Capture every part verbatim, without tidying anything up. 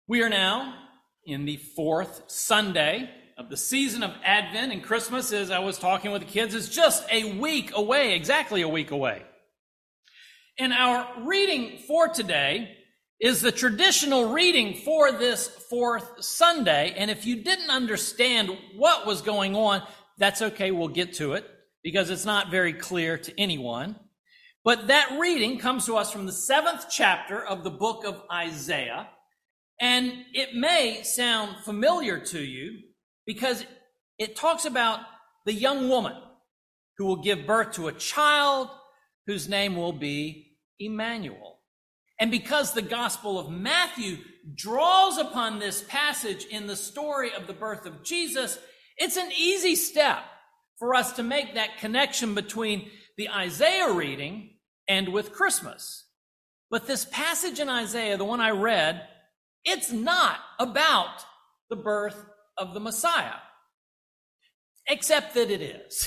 We are now in the fourth Sunday of the season of Advent, and Christmas, as I was talking with the kids, is just a week away, exactly a week away. And our reading for today is the traditional reading for this fourth Sunday. And if you didn't understand what was going on, that's okay, we'll get to it, because it's not very clear to anyone. But that reading comes to us from the seventh chapter of the book of Isaiah. And it may sound familiar to you because it talks about the young woman who will give birth to a child whose name will be Emmanuel. And because the Gospel of Matthew draws upon this passage in the story of the birth of Jesus, it's an easy step for us to make that connection between the Isaiah reading and with Christmas. But this passage in Isaiah, the one I read, it's not about the birth of the Messiah, except that it is.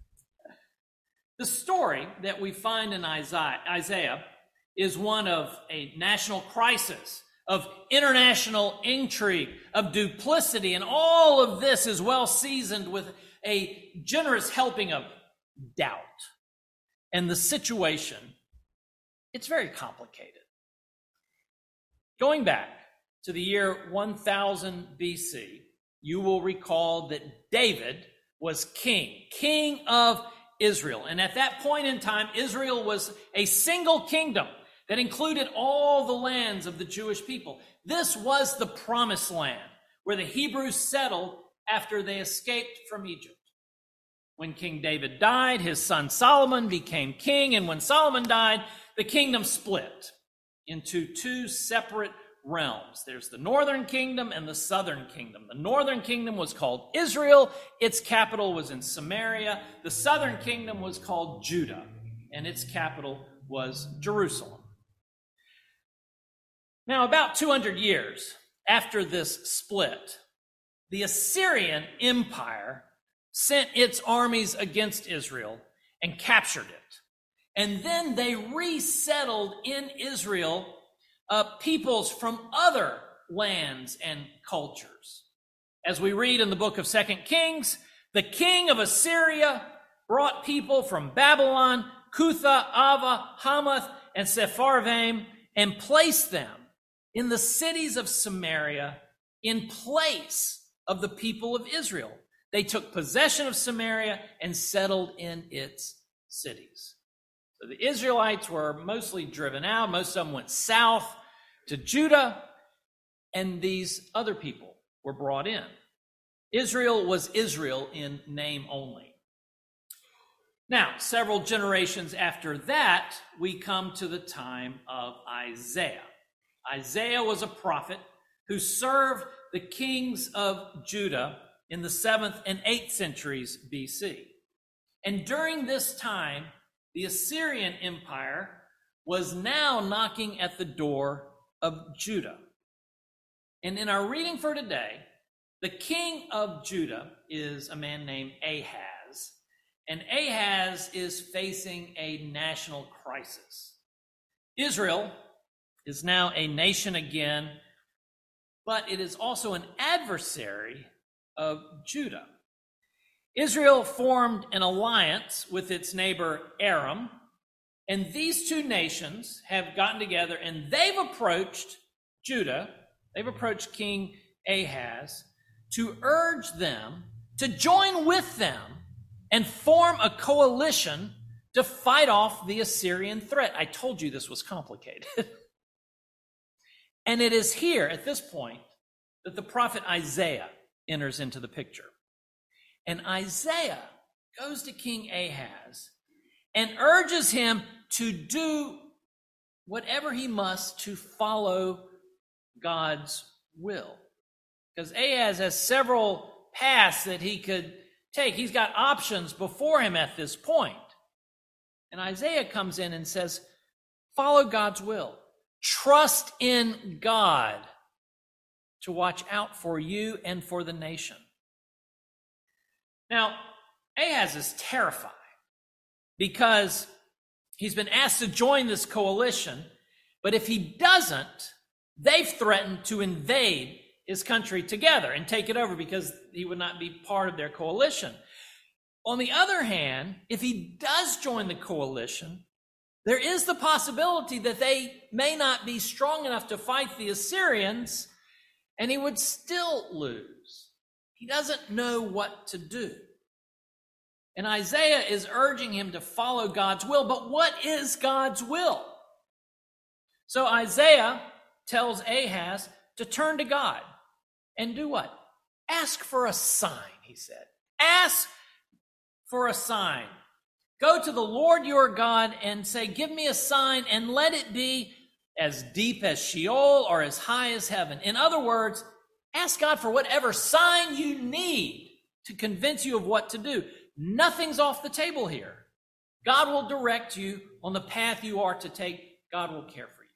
The story that we find in Isaiah is one of a national crisis, of international intrigue, of duplicity, and all of this is well seasoned with a generous helping of doubt. And the situation, it's very complicated. Going back to the year one thousand B C, you will recall that David was king, king of Israel. And at that point in time, Israel was a single kingdom that included all the lands of the Jewish people. This was the promised land where the Hebrews settled after they escaped from Egypt. When King David died, his son Solomon became king. And when Solomon died, the kingdom split into two separate realms. There's the northern kingdom and the southern kingdom. The northern kingdom was called Israel. Its capital was in Samaria. The southern kingdom was called Judah, and its capital was Jerusalem. Now, about two hundred years after this split, the Assyrian Empire sent its armies against Israel and captured it. And then they resettled in Israel Uh, peoples from other lands and cultures. As we read in the book of Second Kings, the king of Assyria brought people from Babylon, Cutha, Ava, Hamath, and Sepharvaim, and placed them in the cities of Samaria in place of the people of Israel. They took possession of Samaria and settled in its cities. So the Israelites were mostly driven out. Most of them went south to Judah, and these other people were brought in. Israel was Israel in name only. Now, several generations after that, we come to the time of Isaiah. Isaiah was a prophet who served the kings of Judah in the seventh and eighth centuries B C. And during this time, the Assyrian Empire was now knocking at the door of Judah. And in our reading for today, the king of Judah is a man named Ahaz. And Ahaz is facing a national crisis. Israel is now a nation again, but it is also an adversary of Judah. Israel formed an alliance with its neighbor Aram, and these two nations have gotten together and they've approached Judah, they've approached King Ahaz to urge them to join with them and form a coalition to fight off the Assyrian threat. I told you this was complicated. And it is here at this point that the prophet Isaiah enters into the picture. And Isaiah goes to King Ahaz and urges him to do whatever he must to follow God's will. Because Ahaz has several paths that he could take. He's got options before him at this point. And Isaiah comes in and says, follow God's will. Trust in God to watch out for you and for the nation. Now, Ahaz is terrified because he's been asked to join this coalition, but if he doesn't, they've threatened to invade his country together and take it over because he would not be part of their coalition. On the other hand, if he does join the coalition, there is the possibility that they may not be strong enough to fight the Assyrians, and he would still lose. He doesn't know what to do. And Isaiah is urging him to follow God's will. But what is God's will? So Isaiah tells Ahaz to turn to God and do what? Ask for a sign, he said. Ask for a sign. Go to the Lord your God and say, give me a sign, and let it be as deep as Sheol or as high as heaven. In other words, ask God for whatever sign you need to convince you of what to do. Nothing's off the table here. God will direct you on the path you are to take. God will care for you.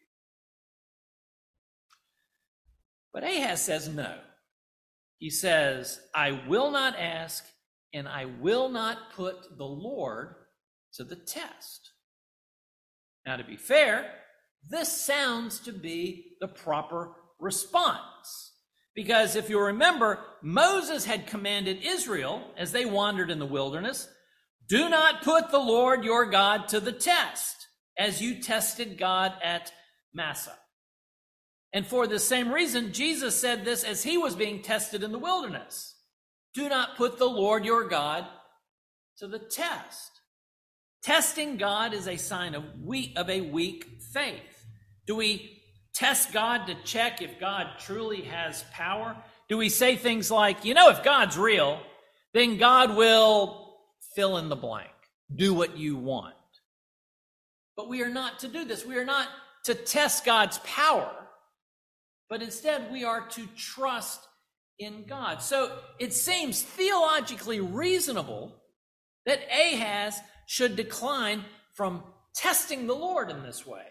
But Ahaz says no. He says, I will not ask, and I will not put the Lord to the test. Now, to be fair, this sounds to be the proper response. Because if you remember, Moses had commanded Israel as they wandered in the wilderness, do not put the Lord your God to the test, as you tested God at Massah. And for the same reason, Jesus said this as he was being tested in the wilderness. Do not put the Lord your God to the test. Testing God is a sign of weak, of a weak faith. Do we test God to check if God truly has power? Do we say things like, you know, if God's real, then God will fill in the blank, do what you want? But we are not to do this. We are not to test God's power, but instead we are to trust in God. So it seems theologically reasonable that Ahaz should decline from testing the Lord in this way.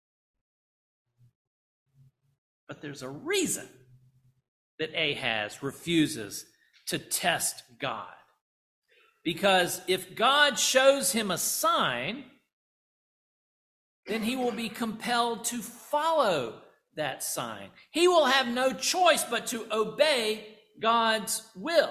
But there's a reason that Ahaz refuses to test God. Because if God shows him a sign, then he will be compelled to follow that sign. He will have no choice but to obey God's will.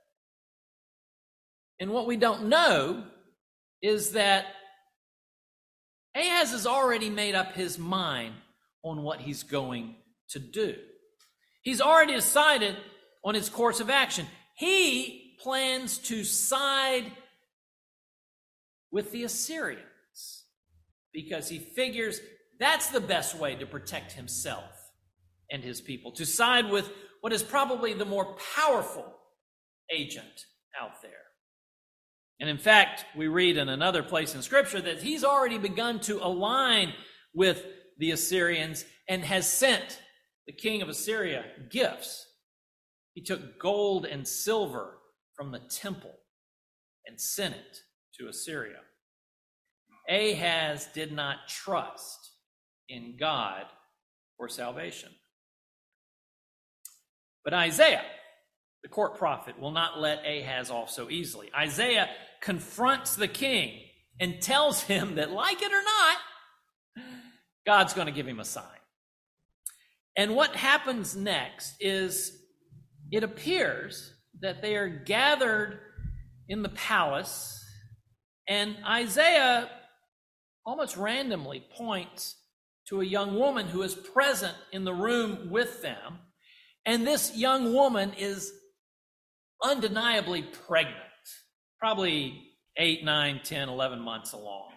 And what we don't know is that Ahaz has already made up his mind on what he's going to do. He's already decided on his course of action. He plans to side with the Assyrians because he figures that's the best way to protect himself and his people, to side with what is probably the more powerful agent out there. And in fact, we read in another place in Scripture that he's already begun to align with the Assyrians and has sent the king of Assyria gifts. He took gold and silver from the temple and sent it to Assyria. Ahaz did not trust in God for salvation. But Isaiah, the court prophet, will not let Ahaz off so easily. Isaiah confronts the king and tells him that, like it or not, God's going to give him a sign. And what happens next is it appears that they are gathered in the palace, and Isaiah almost randomly points to a young woman who is present in the room with them. And this young woman is undeniably pregnant, probably eight, nine, ten, eleven months along.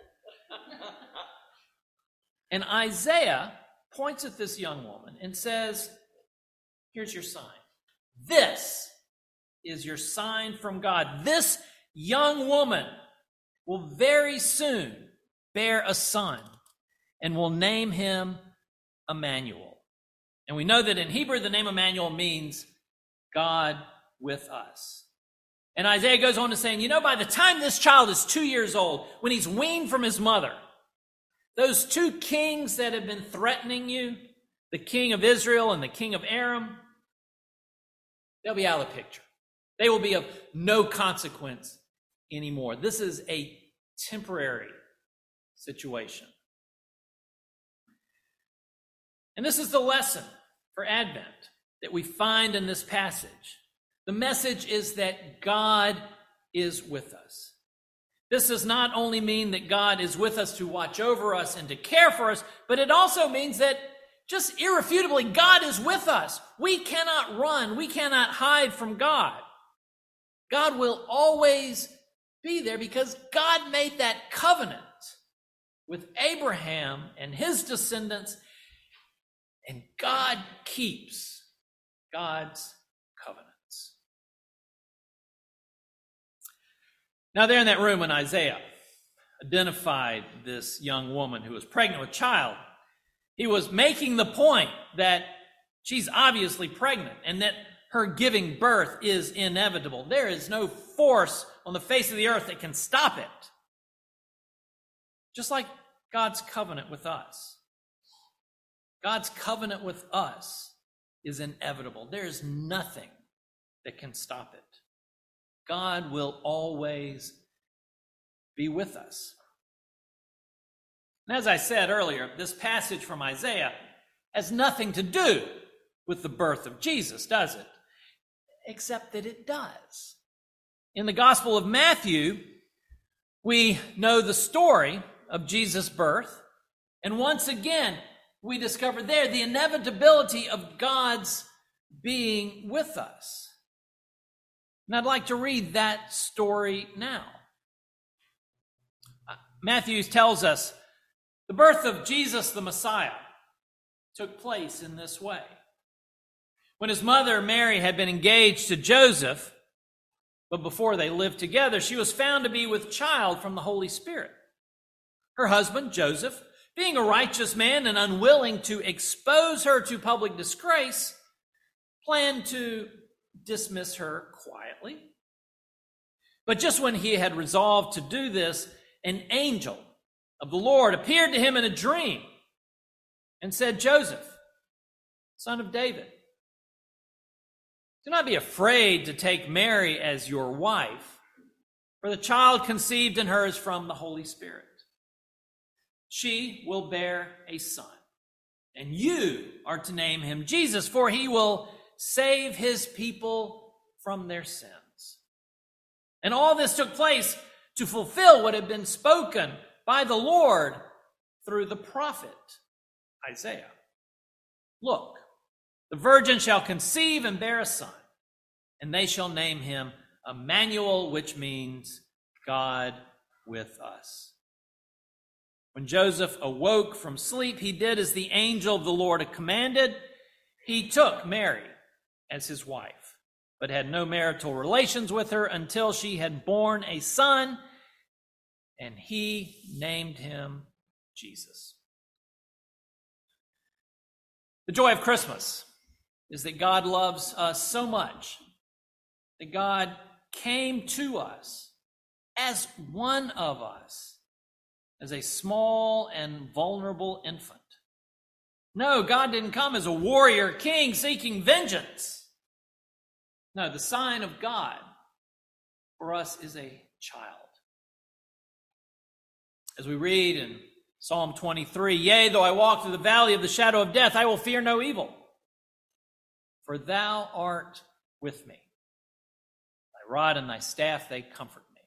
And Isaiah points at this young woman and says, here's your sign. This is your sign from God. This young woman will very soon bear a son and will name him Emmanuel. And we know that in Hebrew, the name Emmanuel means God with us. And Isaiah goes on to saying, you know, by the time this child is two years old, when he's weaned from his mother, those two kings that have been threatening you, the king of Israel and the king of Aram, they'll be out of the picture. They will be of no consequence anymore. This is a temporary situation. And this is the lesson for Advent that we find in this passage. The message is that God is with us. This does not only mean that God is with us to watch over us and to care for us, but it also means that just irrefutably, God is with us. We cannot run. We cannot hide from God. God will always be there because God made that covenant with Abraham and his descendants, and God keeps God's covenants. Now, there in that room when Isaiah identified this young woman who was pregnant with child, he was making the point that she's obviously pregnant and that her giving birth is inevitable. There is no force on the face of the earth that can stop it. Just like God's covenant with us. God's covenant with us is inevitable. There is nothing that can stop it. God will always be with us. And as I said earlier, this passage from Isaiah has nothing to do with the birth of Jesus, does it? Except that it does. In the Gospel of Matthew, we know the story of Jesus' birth, and once again, we discover there the inevitability of God's being with us. And I'd like to read that story now. Matthew tells us the birth of Jesus the Messiah took place in this way. When his mother Mary had been engaged to Joseph, but before they lived together, she was found to be with child from the Holy Spirit. Her husband, Joseph, being a righteous man and unwilling to expose her to public disgrace, planned to dismiss her quietly. But just when he had resolved to do this, an angel of the Lord appeared to him in a dream and said, "Joseph, son of David, do not be afraid to take Mary as your wife, for the child conceived in her is from the Holy Spirit. She will bear a son, and you are to name him Jesus, for he will save his people from their sins." And all this took place to fulfill what had been spoken by the Lord through the prophet Isaiah. "Look, the virgin shall conceive and bear a son, and they shall name him Emmanuel," which means God with us. When Joseph awoke from sleep, he did as the angel of the Lord had commanded. He took Mary as his wife, but had no marital relations with her until she had borne a son, and he named him Jesus. The joy of Christmas is that God loves us so much that God came to us as one of us, as a small and vulnerable infant. No, God didn't come as a warrior king seeking vengeance. No, the sign of God for us is a child. As we read in Psalm twenty-three, "Yea, though I walk through the valley of the shadow of death, I will fear no evil, for thou art with me. Thy rod and thy staff, they comfort me."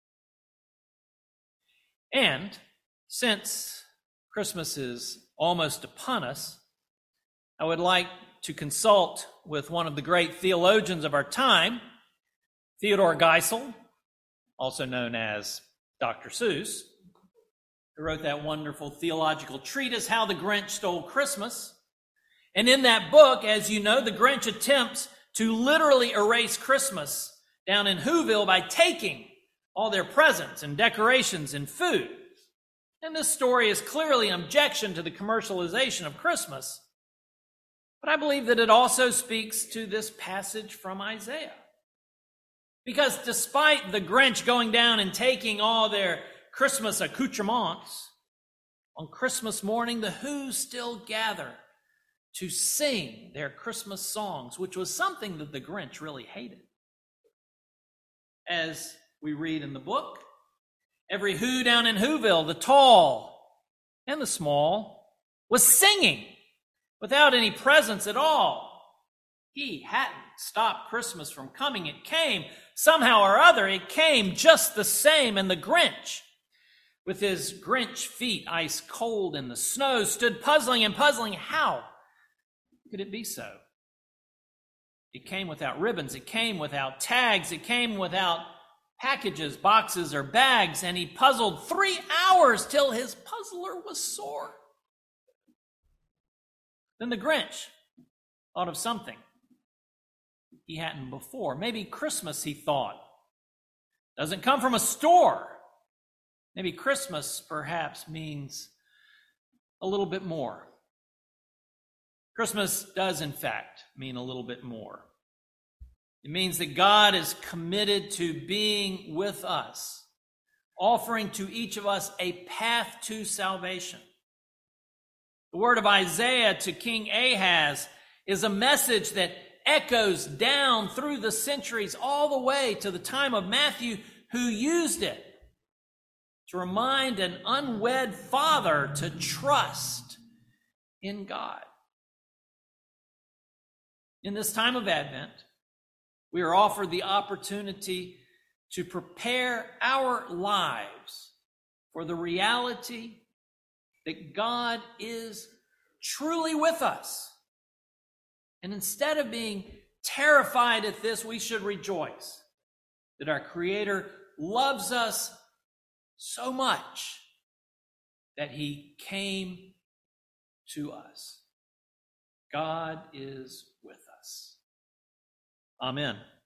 And since Christmas is almost upon us, I would like to consult with one of the great theologians of our time, Theodore Geisel, also known as Doctor Seuss, who wrote that wonderful theological treatise, How the Grinch Stole Christmas. And in that book, as you know, the Grinch attempts to literally erase Christmas down in Whoville by taking all their presents and decorations and food. And this story is clearly an objection to the commercialization of Christmas. But I believe that it also speaks to this passage from Isaiah. Because despite the Grinch going down and taking all their Christmas accoutrements, on Christmas morning, the Who still gather to sing their Christmas songs, which was something that the Grinch really hated. As we read in the book, every Who down in Whoville, the tall and the small, was singing without any presents at all. He hadn't stopped Christmas from coming. It came somehow or other. It came just the same. And the Grinch, with his Grinch feet ice cold in the snow, stood puzzling and puzzling. How could it be so? It came without ribbons. It came without tags. It came without packages, boxes, or bags. And he puzzled three hours till his puzzler was sore. Then the Grinch thought of something he hadn't before. Maybe Christmas, he thought, doesn't come from a store. Maybe Christmas perhaps means a little bit more. Christmas does, in fact, mean a little bit more. It means that God is committed to being with us, offering to each of us a path to salvation. The word of Isaiah to King Ahaz is a message that echoes down through the centuries all the way to the time of Matthew, who used it to remind an unwed father to trust in God. In this time of Advent, we are offered the opportunity to prepare our lives for the reality that God is truly with us. And instead of being terrified at this, we should rejoice that our Creator loves us so much that he came to us. God is with us. Amen.